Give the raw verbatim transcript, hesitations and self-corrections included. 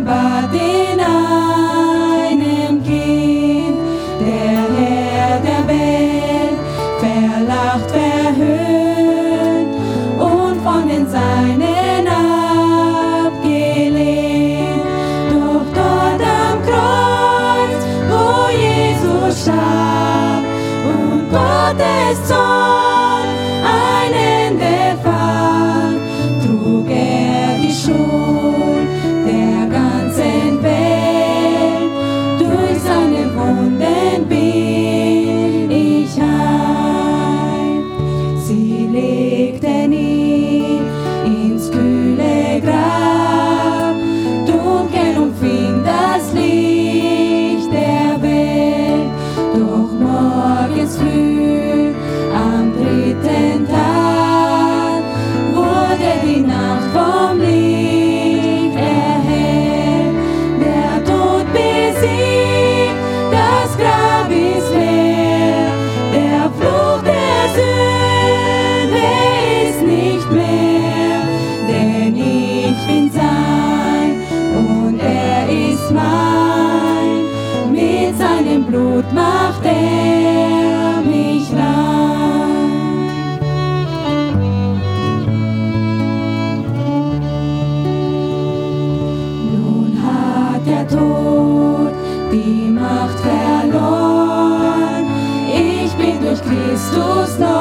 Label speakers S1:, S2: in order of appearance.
S1: offenbart in einem Kind, der Herr der Welt, verlacht, verhöhnt und von den Seinen abgelehnt. Doch dort am Kreuz, wo Jesus starb und Gottes Zorn ein Ende fand, trug er die Schuld der ganzen Welt. Durch seine Wunden bin ich heil. Sie legten ihn ins kühle Grab, dunkel umfing das Licht der Welt. Doch morgens früh am dritten Tag wurde die Nacht vom Licht erhellt. Der Tod besiegt, das Grab ist leer, der Fluch der Sünde ist nicht mehr, denn ich bin sein und er ist mein. Mit seinem Blut macht er mich rein. Nun hat der Tod die Macht verloren. Ich bin durch Christus neu